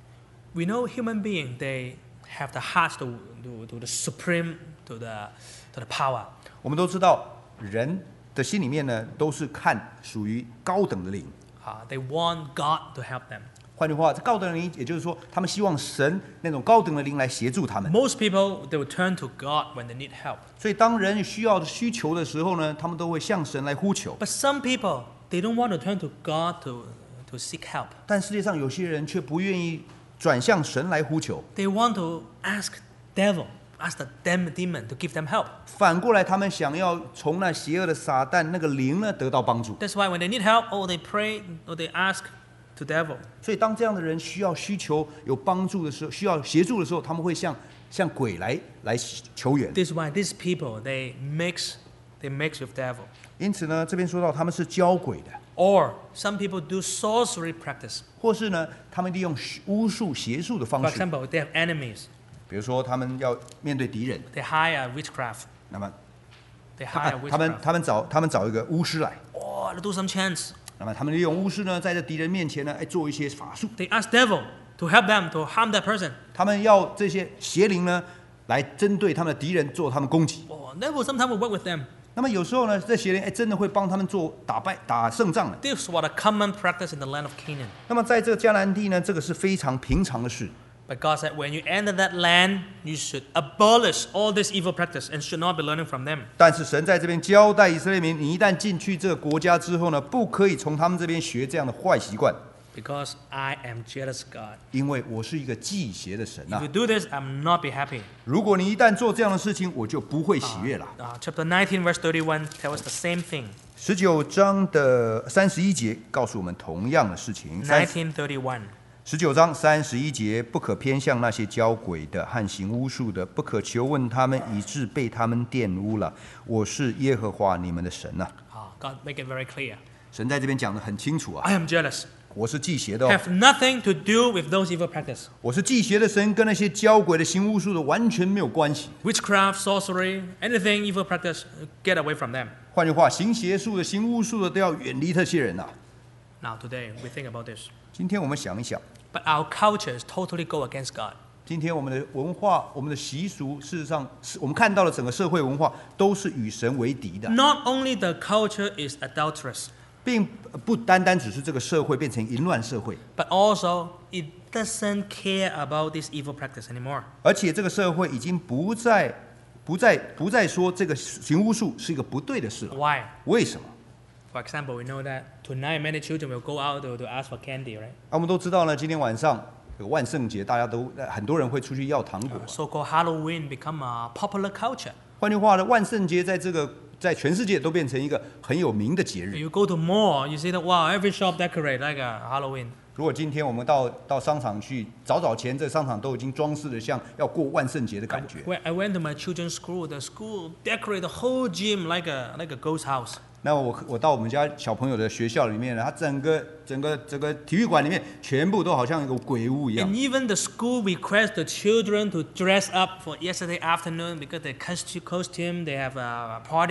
We know human beings, they have the heart to the supreme, to the power. 我们都知道，人的心里面呢，都是看属于高等的灵。 They want God to help them. 换句话，这高等的灵，也就是说，他们希望神那种高等的灵来协助他们。 Most people, they will turn to God when they need help. 所以，当人需求的时候呢，他们都会向神来呼求。 But some people, they don't want to turn to God to seek help. 但世界上有些人却不愿意转向神来呼求， They want to ask devil, ask the demon to give them help. 反过来，他们想要从那邪恶的撒旦那个灵呢得到帮助。 That's why when they need help, they pray or they ask to devil. 所以，当这样的人需求有帮助的时候，需要协助的时候，他们会向鬼来求援。 This is why these people, they mix with devil. 因此呢，这边说到他们是交鬼的， Or some people do sorcery practice. 或是呢，他们利用巫术、邪术的方 For 式。 example, they have enemies. 比如说，他们要面对敌人， They hire witchcraft. 那么 They hire 他们找一个巫师来， to do some chants. 那么他们利用巫师呢，在这敌人面前呢，做一些法术。 They ask devil to help them to harm that person. 他们要这些邪灵呢，来针对他们的敌人做他们攻击。 Devil sometimes will work with them. 那么有时候呢，这邪灵真的会帮他们打胜仗的。 This was a common practice in the land of Canaan. 那么在这个迦南地呢，这个是非常平常的事。 But God said, when you enter that land, you should abolish all this evil practice and should not be learning from them. 但是神在这边交代以色列民，你一旦进去这个国家之后呢，不可以从他们这边学这样的坏习惯， Because I am jealous God. 因为我是一个忌邪的神 If 啊 you。do this, I'm not be happy. 如果你一旦做这样的事情，我就不会喜悦了。 Chapter 19, verse 31 tells us the same thing. 19章的31节告诉我们同样的事情。 19:31. 19章31节，不可偏向那些交鬼的和行巫术的，不可求问他们，以致被他们玷污了。我是耶和华你们的神啊！ God make it very clear. 神在这边讲得很清楚啊， I am jealous. 我是忌邪的哦， Have nothing to do with those evil practice. 我是忌邪的神，跟那些交鬼的、行巫术的完全没有关系。 Witchcraft, sorcery, anything evil practice, get away from them. 换句话，行邪术的、行巫术的都要远离这些人啊。 Now today, we think about this. 今天我们想一想， But our cultures totally go against God. 今天我们的文化、我们的习俗，事实上是我们看到的整个社会文化都是与神为敌的， Not only the culture is adulterous, 并不单单只是这个社会变成淫乱社会， but also it doesn't care about this evil practice anymore. 而且这个社会已经不再说这个行巫术是一个不对的事了。 Why? 为什么？ For example, we know that tonight many children will go out to ask for candy, right? 我们都知道呢，今天晚上这个万圣节，大家都很多人会出去要糖果。 So-called Halloween become a popular culture. 换句话呢，万圣节在全世界都变成一个很有名的节日。 You go to mall, you see that wow, every shop decorate like a Halloween. 如果今天我们到商场去，早前这商场都已经装饰的像要过万圣节的感觉。 When I went to my children's school, the school decorate the whole gym like a ghost house. 那我到我们家小朋友的学校里面呢，他整个体育馆里面全部都好像一个鬼屋一样 And。even the school requests the children to dress up for yesterday afternoon because they costume, they have a party.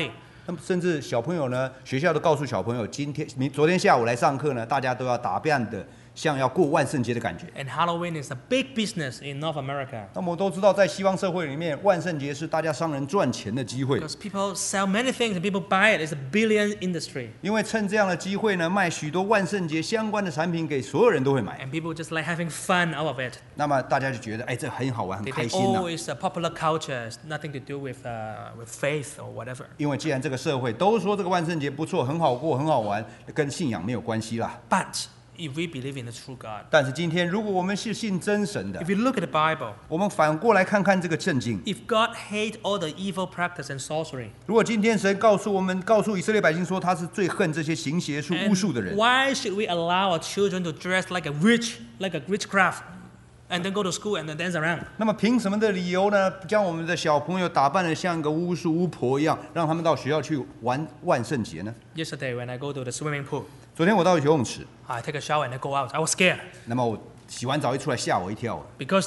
那么甚至小朋友呢，学校都告诉小朋友，昨天下午来上课呢，大家都要打扮的像要过万圣节的感觉。 And Halloween is a big business in North America. 那么我们都知道，在西方社会里面，万圣节是大家商人赚钱的机会， Because people sell many things and people buy it. It's a billion industry. 因为趁这样的机会呢，卖许多万圣节相关的产品给所有人都会买。 And people just like having fun out of it. 那么大家就觉得，哎，这很好玩，很 They 开 think, 心呐、 oh, it's a popular culture. It's nothing to do with faith or whatever. 因为既然这个社会都说这个万圣节不错，很好过，很好玩，跟信仰没有关系啦。 But if we believe in the true God, 但是今天，如果我们是信真神的 if，you look at the Bible, 我们反过来看看这个圣经。 if God hates all the evil practice and sorcery, 如果今天神告诉以色列百姓说他是最恨这些行邪术、巫术的 and 人， why should we allow our children to dress like a witch, like a witchcraft, and then go to school and then dance around? 那么凭什么的理由呢？将我们的小朋友打扮得像一个巫术巫婆一样，让他们到学校去玩万圣节呢？ Yesterday when I go to the swimming pool, 昨天我到游泳池， I take a shower and I go out. I was scared 那么我洗完澡一出来，吓我一跳。 because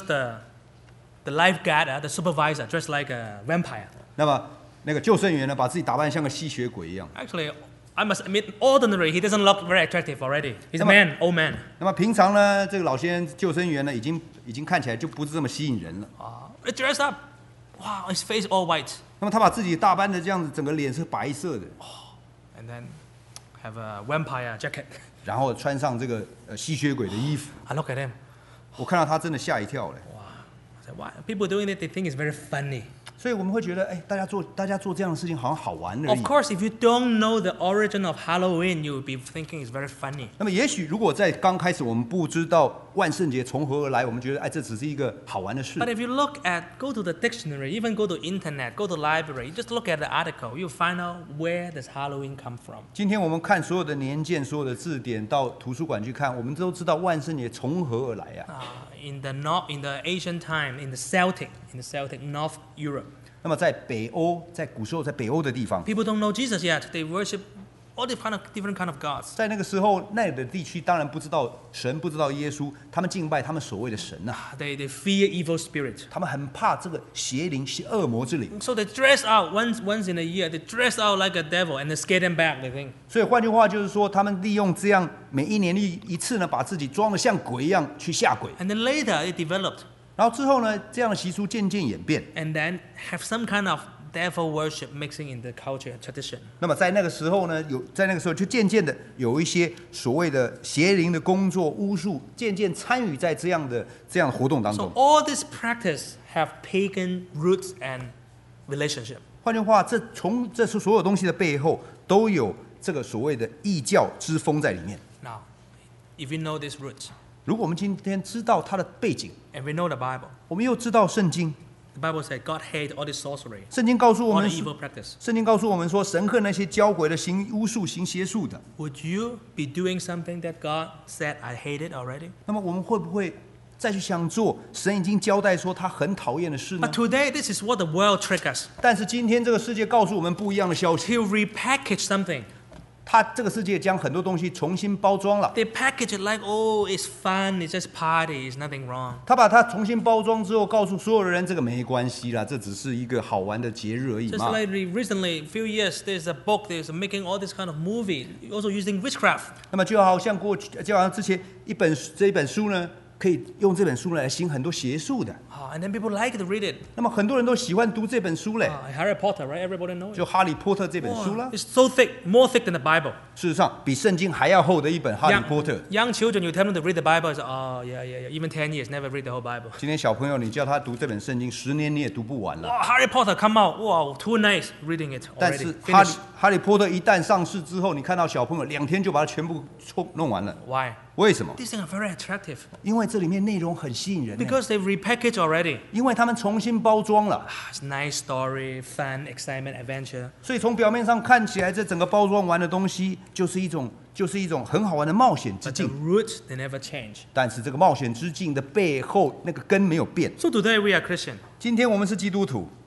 the lifeguard, the supervisor, dressed like a vampire. 那么那个救生员呢，把自己打扮像个吸血鬼一样。 Actually, I must admit, ordinary, he doesn't look very attractive already. He's a Come on. man, old man. 那么平常呢，这个老先生救生员呢，已经看起来就不是这么吸引人了。 He dressed up. Wow, his face all white. 那么他把自己打扮的这样子，整个脸是白色的， And then have a vampire jacket. 然后穿上这个吸血鬼的衣服。 I look at him. 我看到他真的吓一跳嘞。 Wow. I said, why? People doing it, they think it's very funny. 所以我们会觉得，哎，大家做这样的事情好像好玩而 Of 已。 course, if you don't know the origin of Halloween, you will be thinking it's very funny. 那么也许如果在刚开始我们不知道万圣节从何而来，我们觉得，哎，这只是一个好玩的事。 But if you go to the dictionary, even go to internet, go to library, just look at the article, you'll find out where does Halloween come from. 今天我们看所有的年鉴、所有的字典，到图书馆去看，我们都知道万圣节从何而来呀、 In the ancient time, in the Celtic North Europe, 那么在北欧，在古时候，在北欧的地方， people don't know Jesus yet. They worship all different kind of gods. 在那个时候，那里的地区当然不知道神，不知道耶稣，他们敬拜他们所谓的神呐、 They fear evil spirit. 他们很怕这个邪灵、恶魔之灵。 So they dress out once in a year. They dress out like a devil and they scare them back. They think. 所以换句话就是说，他们利用这样每一年一次呢，把自己装得像鬼一样去吓鬼。 And then later it developed, 然后之后呢，这样的习俗渐渐演变。 and then have some kind of devil worship mixing in the culture and tradition. 那么在那个时候呢，在那个时候就渐渐的有一些所谓的邪灵的工作、巫术，渐渐参与在这样的活动当 So 中。 all this practice have pagan roots and relationship. 换句话，这所有东西的背后都有这个所谓的异教之风在里面。 Now, if we know these roots 如果我们今天知道它的背景， and we know the Bible, 我们又知道圣经， the Bible says God hates all this sorcery, 圣经告诉我 all the 们， evil practice. 圣经告诉我们说，神恨那些教鬼的、行巫术、行邪术的。 Would you be doing something that God said I hate it already? 那么我们会不会再去想做神已经交代说他很讨厌的事呢 But？today, this is what the world tricks us. 但是今天这个世界告诉我们不一样的消息， To repackage something, 这个世界将很多东西重新包装了。 they package it like, oh, it's fun, it's just party, it's nothing wrong. 他把它重新包装之后，告诉所有的人，这个没关系啦，这只是一个好玩的节日而已 Just 嘛。 like recently, a few years, there's a book, there's making all this kind of movie, also using witchcraft. 那么就好像之前这一本书呢，可以用这本书来行很多邪术的。 And then people like to read it. 那么很多人都喜欢读这本书嘞， Harry Potter, right? Everybody knows it. 就《哈利波特》这本书啦 It's。so thick, more thick than the Bible. 事实上，比圣经还要厚的一本《哈利波特》。 Young children, you tell them to read the Bible, it's, oh, yeah. Even 10 years, never read the whole Bible. 今天小朋友，你叫他读这本圣经，10年你也读不完了。 Oh, Harry Potter come out, wow, 2 nights reading it 但 already. 是 Finished. 哈利波特一旦上市之后，你看到小朋友2天就把它全部弄完了。 Why? 为什么？ These things are very attractive 因为这里面内容很吸引人呢， because they repackage already. 因为他们重新包装了， It's nice story, fun, excitement, adventure. 所以从表面上看起来，这整个包装完的东西就是一种很好玩的冒险之 But the 境。 roots, they never change. 但是这个冒险之境的背后，那个根没有变。 So today we are Christian. 今天我们是基督徒，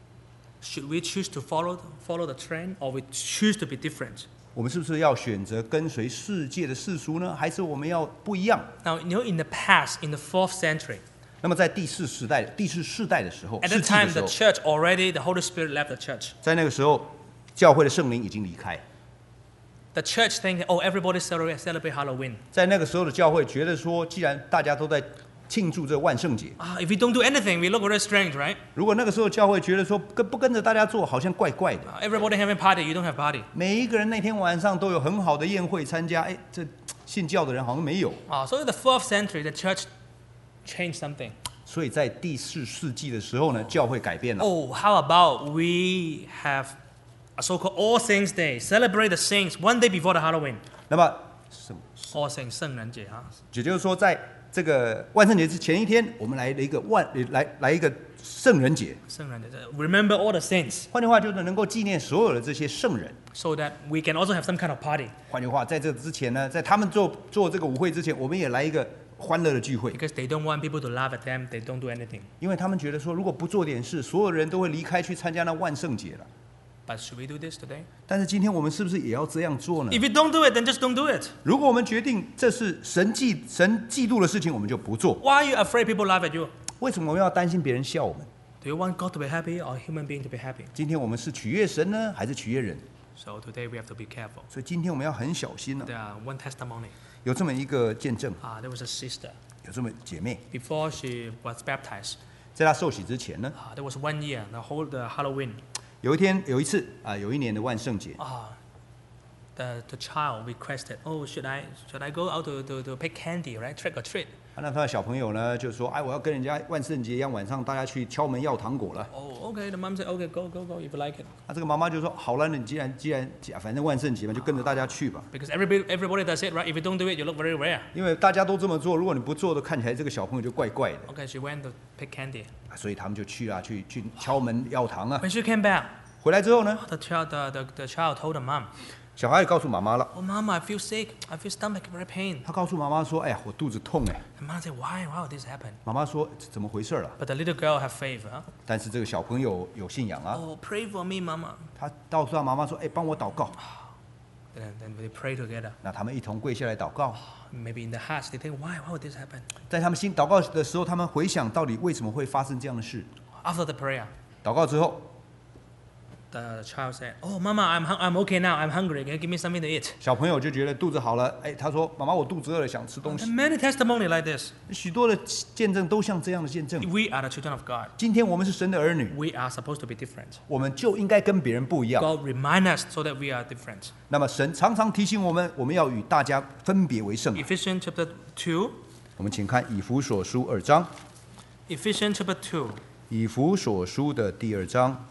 Should we choose to follow the trend or we choose to be different? 我们是不是要选择跟随世界的世俗呢？还是我们要不一样？ Now, in the past, in the 4th century, 那么在第四世代的时候， at 世 that 纪的 time, 时 the 候， church already, the Holy Spirit left the church. 在那个时候， 教会的圣灵已经离开。 The church think, oh, everybody celebrate Halloween. 在那个时候的教会觉得说，既然大家都在庆祝这万圣节， If we don't do anything, we look very strange, right? 如果那个时候教会觉得说不跟着大家做，好像怪怪的。 Everybody having party, you don't have party. 每一个人那天晚上都有很好的宴会参加，哎，这信教的人好像没有。 So in the 4th century, the church changed something. 所以在第4世纪的时候呢，教会改变了。 Oh, how about we have a so-called All Saints Day, celebrate the saints one day before the Halloween. 那么， All Saints 圣人节哈。 也就是说，在这个万圣节之前一天，我们来了一个来一个圣人节。 圣人节 Remember all the saints, 换句话就是能够纪念所有的这些圣人。 so that we can also have some kind of party. 换句话，在这之前呢，在他们做这个舞会之前，我们也来一个欢乐的聚会， Because they don't want people to laugh at them, they don't do anything. 因为他们觉得说，如果不做点事，所有人都会离开去参加那万圣节了。 But should we do this today? 但是今天我们是不是也要这样做呢？ If we don't do it, then just don't do it. 如果我们决定这是神嫉妒的事情，我们就不做。 Why are you afraid people laugh at you? 为什么我们要担心别人笑我们？ Do you want God to be happy or human being to be happy? 今天我们是取悦神呢，还是取悦人？ So today we have to be careful. 所以今天我们要很小心呢。 There one testimony. 有这么一个见证， There was a sister. 有这么姐妹， Before she was baptized, 在她受洗之前呢， there was 1 year, the Halloween. 有一次有一年的万圣节， The child requested, oh, should I go out to pick candy, right? Trick or treat. 那他的小朋友呢就说：“哎，我要跟人家万圣节一样，晚上大家去敲门要糖果了。” Oh, okay. The mom said, okay, go if you like it. 那这个妈妈就说：“好了，你既然反正万圣节嘛，就跟着大家去吧。 Because everybody does it, right? If you don't do it, you look very rare. 因为大家都这么做，如果你不做的，看起来这个小朋友就怪怪的。 Okay, she went to pick candy. 所以他们就去敲门要糖啊。 When she came back, 回来之后呢， the child told the mom, 小孩也告诉妈妈了。 oh, mom, I feel sick. I feel stomach very pain. 他告诉妈妈说：“哎呀，我肚子痛哎。 The mom said, why would this happen? ” 妈妈说：“怎么回事了 But the little girl had faith. Huh? 但是这个小朋友有信仰啊， Oh, pray for me, mama. 他告诉他妈妈说：“哎，帮我祷告。 Then they pray together. ” 那他们一同跪下来祷告。 Maybe in the hearts they think, why would this happen? 在他们心祷告的时候，他们回想到底为什么会发生这样的事。 After the prayer, 祷告之后， the child said, oh, mama, I'm okay now. I'm hungry. Can you give me something to eat? 小朋友就觉得肚子好了。哎，他说：“妈妈，我肚子饿了，想吃东 And 西。 many testimony like this. ” 许多的见证都像这样的见证。 We are the children of God. 今天我们是神的儿女， We are supposed to be different. 我们就应该跟别人不一样。 God remind us so that we are different. 那么神常常提醒我们，我们要与大家分别为圣。 Ephesians chapter 2. 我们请看以弗所书2章， Ephesians chapter 2. 以弗所书的第2章。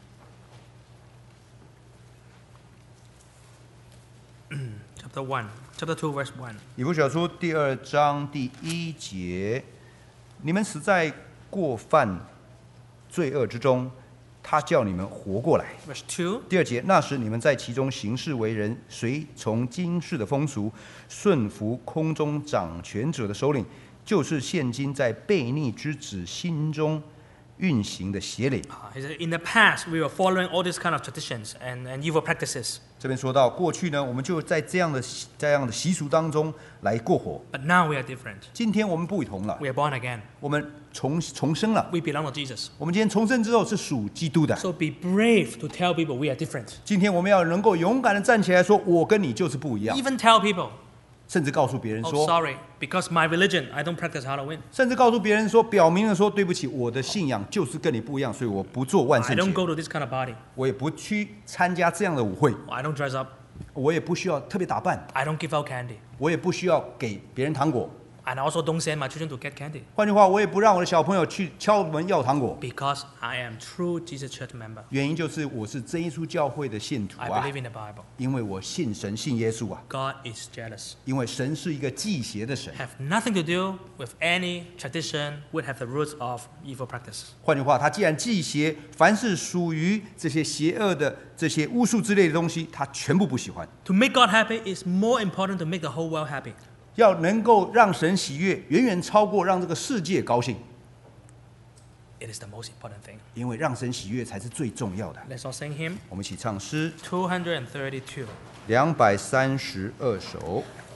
Chapter 1. Chapter 2, verse 1. 以弗所书第2章第1节：你们死在过犯罪恶之中，他叫你们活过来。 Verse 2. 第2节，那时你们在其中行事为人，随从今世的风俗，顺服空中掌权者的首领，就是现今在悖逆之子心中运行的邪灵。 He said, in the past, we were following all these kind of traditions and evil practices. 这边说到，过去呢，我们就在这样的习俗当中来过活。 But now we are different. 今天我们不同了， We are born again. 我们重生了。 We belong to Jesus. 我们今天重生之后是属基督的。 So be brave to tell people we are different. 今天我们要能够勇敢的站起来说，我跟你就是不一样， Even tell people, 甚至告诉别人 oh, 说， sorry, because my religion, I don't practice Halloween. 甚至告诉别人说，表明了说，对不起，我的信仰就是跟你不一样，所以我不做万 I 圣 don't 节， go to this kind of party. 我也不去参加这样的舞会， I don't dress up. 我也不需要特别打扮， I don't give out candy. 我也不需要给别人糖果。 And I also don't send my children to get candy. 换句话，我也不让我的小朋友去敲门要糖果。 Because I am true Jesus Church member. 原因就是我是真耶稣教会的信徒 I 啊， believe in the Bible. 因为我信神信耶稣啊， God is jealous. 因为神是一个忌邪的神。 Have nothing to do with any tradition would have the roots of evil practice. 换句话，他既然忌邪，凡是属于这些邪恶的这些巫术之类的东西，他全部不喜欢。 To make God happy is more important to make the whole world happy. 要能够让神喜悦，远远超过让这个世界高兴， It is the most important thing. 因为让神喜悦才是最重要的。 Let's all sing hymn 我们一起唱诗 232. 232首。